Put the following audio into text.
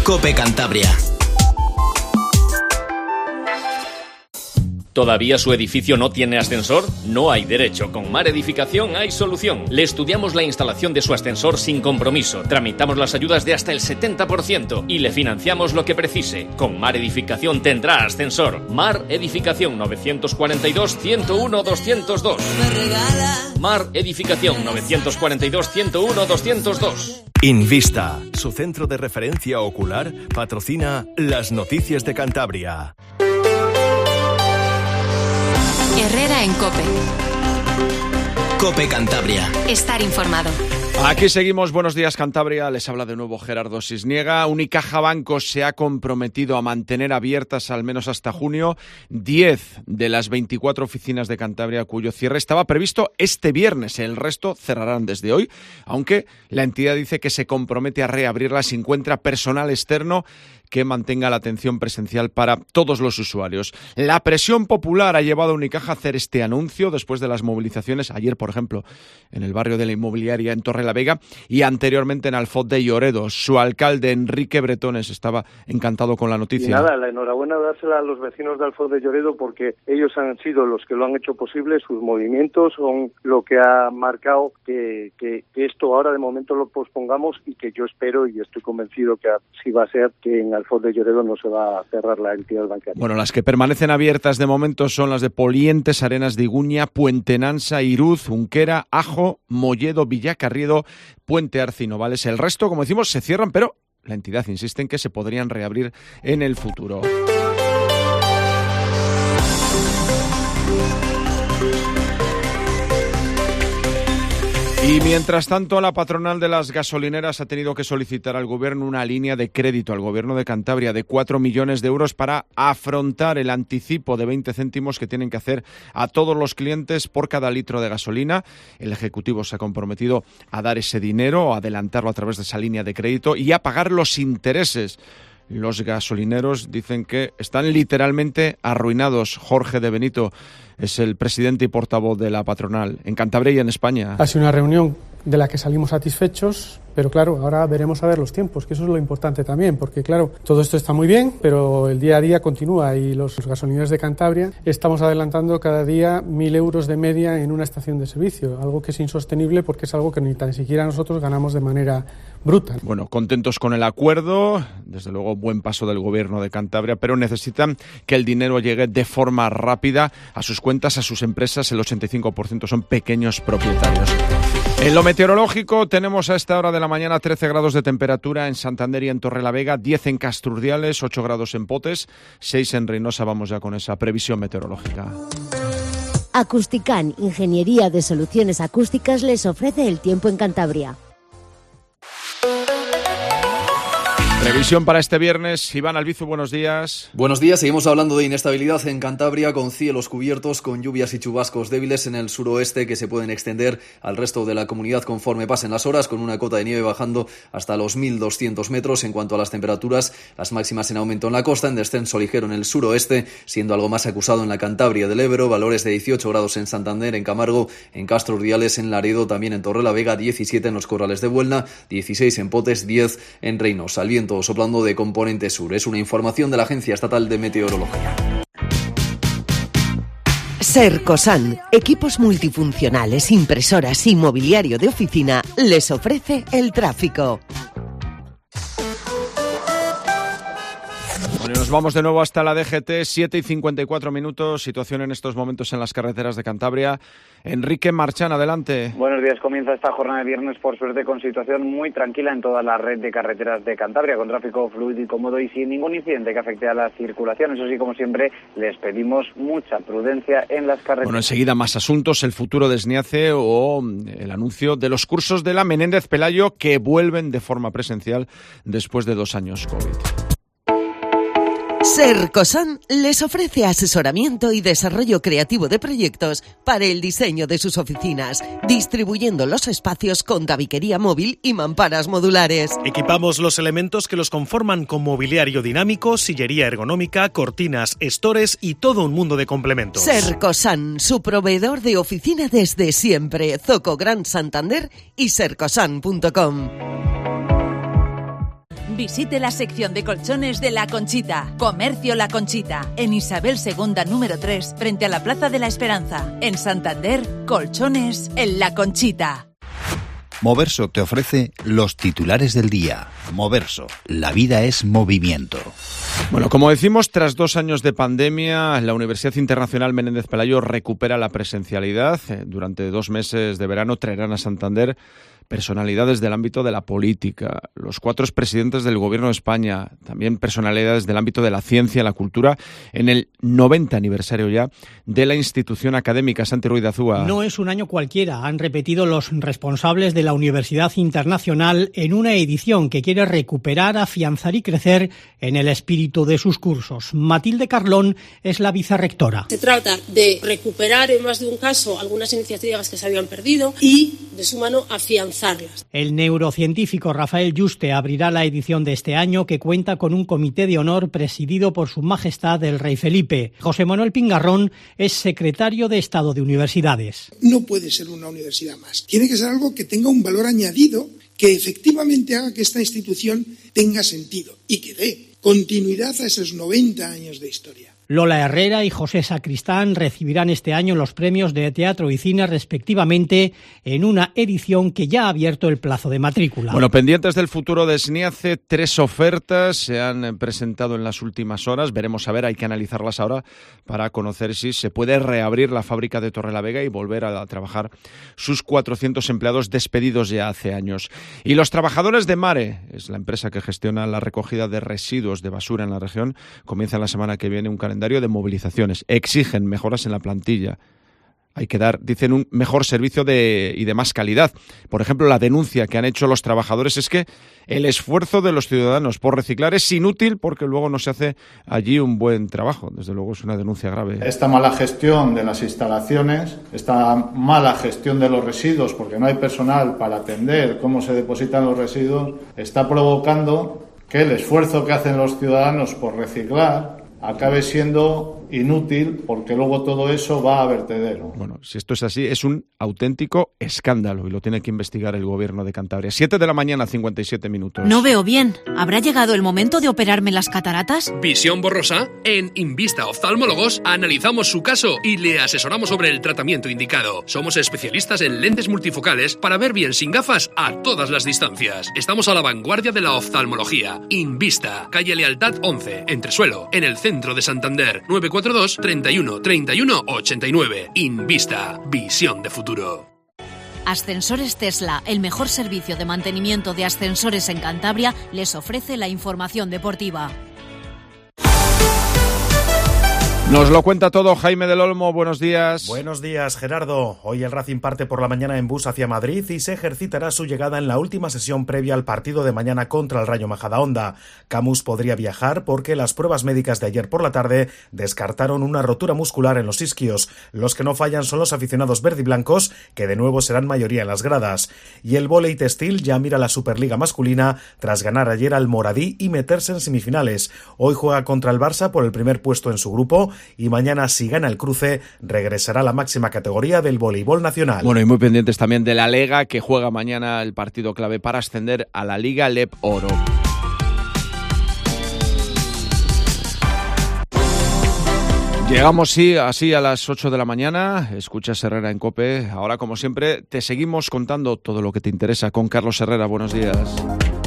COPE Cantabria. ¿Todavía su edificio no tiene ascensor? No hay derecho. Con Mar Edificación hay solución. Le estudiamos la instalación de su ascensor sin compromiso. Tramitamos las ayudas de hasta el 70% y le financiamos lo que precise. Con Mar Edificación tendrá ascensor. Mar Edificación 942-101-202. Mar Edificación 942-101-202. Invista, su centro de referencia ocular, patrocina las noticias de Cantabria. Herrera en COPE. COPE Cantabria. Estar informado. Aquí seguimos. Buenos días, Cantabria. Les habla de nuevo Gerardo Sisniega. Unicaja Banco se ha comprometido a mantener abiertas al menos hasta junio 10 de las 24 oficinas de Cantabria cuyo cierre estaba previsto este viernes. El resto cerrarán desde hoy, aunque la entidad dice que se compromete a reabrirlas si encuentra personal externo que mantenga la atención presencial para todos los usuarios. La presión popular ha llevado a Unicaja a hacer este anuncio después de las movilizaciones ayer, por ejemplo, en el barrio de la Inmobiliaria en Torrelavega y anteriormente en Alfoz de Lloredo. Su alcalde, Enrique Bretones, estaba encantado con la noticia. Y nada, la enhorabuena dársela a los vecinos de Alfoz de Lloredo porque ellos han sido los que lo han hecho posible, sus movimientos son lo que ha marcado que esto ahora de momento lo pospongamos y que yo espero y estoy convencido que así va a ser, que en Alfoz de Lloredo no se va a cerrar la entidad bancaria. Bueno, las que permanecen abiertas de momento son las de Polientes, Arenas de Iguña, Puente Nansa, Iruz, Unquera, Ajo, Molledo, Villacarriedo, Puente Arce y Novales. El resto, como decimos, se cierran, pero la entidad insiste en que se podrían reabrir en el futuro. Y mientras tanto, la patronal de las gasolineras ha tenido que solicitar al Gobierno una línea de crédito al Gobierno de Cantabria de 4 millones de euros para afrontar el anticipo de 20 céntimos que tienen que hacer a todos los clientes por cada litro de gasolina. El Ejecutivo se ha comprometido a dar ese dinero, a adelantarlo a través de esa línea de crédito y a pagar los intereses. Los gasolineros dicen que están literalmente arruinados. Jorge de Benito es el presidente y portavoz de la patronal en Cantabria y en España. Ha sido una reunión de la que salimos satisfechos, pero claro, ahora veremos a ver los tiempos, que eso es lo importante también, porque claro, todo esto está muy bien, pero el día a día continúa y los gasolineros de Cantabria estamos adelantando cada día 1.000 euros de media en una estación de servicio, algo que es insostenible porque es algo que ni tan siquiera nosotros ganamos de manera bruta. Bueno, contentos con el acuerdo, desde luego buen paso del Gobierno de Cantabria, pero necesitan que el dinero llegue de forma rápida a sus cuentas, a sus empresas. El 85% son pequeños propietarios. En lo meteorológico tenemos a esta hora de la mañana 13 grados de temperatura en Santander y en Torrelavega, 10 en Casturdiales, 8 grados en Potes, 6 en Reynosa. Vamos ya con esa previsión meteorológica. Acústicam, ingeniería de soluciones acústicas, les ofrece el tiempo en Cantabria. Previsión para este viernes. Iván Albizu, buenos días. Buenos días. Seguimos hablando de inestabilidad en Cantabria, con cielos cubiertos, con lluvias y chubascos débiles en el suroeste que se pueden extender al resto de la comunidad conforme pasen las horas, con una cota de nieve bajando hasta los 1.200 metros. En cuanto a las temperaturas, las máximas en aumento en la costa, en descenso ligero en el suroeste, siendo algo más acusado en la Cantabria del Ebro, valores de 18 grados en Santander, en Camargo, en Castro Urdiales, en Laredo, también en Torrelavega, 17 en los Corrales de Buelna, 16 en Potes, 10 en Reynosa. Al viento soplando de componente sur. Es una información de la Agencia Estatal de Meteorología. Sercosan, equipos multifuncionales, impresoras y mobiliario de oficina, les ofrece el tráfico. Bueno, nos vamos de nuevo hasta la DGT, 7:54. Situación en estos momentos en las carreteras de Cantabria. Enrique Marchán, adelante. Buenos días. Comienza esta jornada de viernes, por suerte, con situación muy tranquila en toda la red de carreteras de Cantabria, con tráfico fluido y cómodo y sin ningún incidente que afecte a la circulación. Eso sí, como siempre, les pedimos mucha prudencia en las carreteras. Bueno, enseguida más asuntos, el futuro de Sniace o el anuncio de los cursos de la Menéndez Pelayo que vuelven de forma presencial después de 2 años COVID. Sercosan les ofrece asesoramiento y desarrollo creativo de proyectos para el diseño de sus oficinas, distribuyendo los espacios con tabiquería móvil y mamparas modulares. Equipamos los elementos que los conforman con mobiliario dinámico, sillería ergonómica, cortinas, estores y todo un mundo de complementos. Sercosan, su proveedor de oficina desde siempre. Zoco Gran Santander y sercosan.com. Visite la sección de colchones de La Conchita. Comercio La Conchita, en Isabel II número 3, frente a la Plaza de la Esperanza. En Santander, colchones en La Conchita. Moverso te ofrece los titulares del día. Moverso, la vida es movimiento. Bueno, como decimos, tras 2 años de pandemia, la Universidad Internacional Menéndez Pelayo recupera la presencialidad. Durante 2 meses de verano traerán a Santander personalidades del ámbito de la política, los 4 expresidentes del Gobierno de España, también personalidades del ámbito de la ciencia, la cultura, en el 90 aniversario ya de la institución académica. Santi Ruiz de Azúa. No es un año cualquiera, han repetido los responsables de la Universidad Internacional en una edición que quiere recuperar, afianzar y crecer en el espíritu de sus cursos. Matilde Carlón es la vicerrectora. Se trata de recuperar en más de un caso algunas iniciativas que se habían perdido y, de su mano, afianzarlas. El neurocientífico Rafael Yuste abrirá la edición de este año, que cuenta con un comité de honor presidido por Su Majestad el Rey Felipe. José Manuel Pingarrón es secretario de Estado de Universidades. No puede ser una universidad más. Tiene que ser algo que tenga un valor añadido, que efectivamente haga que esta institución tenga sentido y que dé continuidad a esos 90 años de historia. Lola Herrera y José Sacristán recibirán este año los premios de teatro y cine respectivamente, en una edición que ya ha abierto el plazo de matrícula. Bueno, pendientes del futuro de SNIACE, 3 ofertas se han presentado en las últimas horas. Veremos a ver, hay que analizarlas ahora para conocer si se puede reabrir la fábrica de Torrelavega y volver a trabajar sus 400 empleados despedidos ya hace años. Y los trabajadores de Mare, es la empresa que gestiona la recogida de residuos de basura en la región, comienza la semana que viene un calendario de movilizaciones. Exigen mejoras en la plantilla. Hay que dar, dicen, un mejor servicio y de más calidad. Por ejemplo, la denuncia que han hecho los trabajadores es que el esfuerzo de los ciudadanos por reciclar es inútil porque luego no se hace allí un buen trabajo. Desde luego es una denuncia grave. Esta mala gestión de las instalaciones, esta mala gestión de los residuos, porque no hay personal para atender cómo se depositan los residuos, está provocando que el esfuerzo que hacen los ciudadanos por reciclar acabe siendo inútil, porque luego todo eso va a vertedero. Bueno, si esto es así, es un auténtico escándalo y lo tiene que investigar el Gobierno de Cantabria. 7 de la mañana, 57 minutos. No veo bien. ¿Habrá llegado el momento de operarme las cataratas? ¿Visión borrosa? En Invista Oftalmólogos analizamos su caso y le asesoramos sobre el tratamiento indicado. Somos especialistas en lentes multifocales para ver bien sin gafas a todas las distancias. Estamos a la vanguardia de la oftalmología. Invista, calle Lealtad 11, Entresuelo, en el centro de Santander. 942 31 31 89. Invista, visión de futuro. Ascensores Tesla, el mejor servicio de mantenimiento de ascensores en Cantabria, les ofrece la información deportiva. Nos lo cuenta todo Jaime del Olmo, buenos días. Buenos días, Gerardo. Hoy el Racing parte por la mañana en bus hacia Madrid y se ejercitará su llegada en la última sesión previa al partido de mañana contra el Rayo Majadahonda. Camus podría viajar porque las pruebas médicas de ayer por la tarde descartaron una rotura muscular en los isquios. Los que no fallan son los aficionados verdiblancos, que de nuevo serán mayoría en las gradas. Y el vóley textil ya mira la Superliga masculina tras ganar ayer al Moradí y meterse en semifinales. Hoy juega contra el Barça por el primer puesto en su grupo y mañana, si gana el cruce, regresará a la máxima categoría del voleibol nacional. Bueno, y muy pendientes también de la Lega, que juega mañana el partido clave para ascender a la Liga LEP Oro. Llegamos así a las 8 de la mañana, escuchas Herrera en COPE. Ahora, como siempre, te seguimos contando todo lo que te interesa con Carlos Herrera. Buenos días.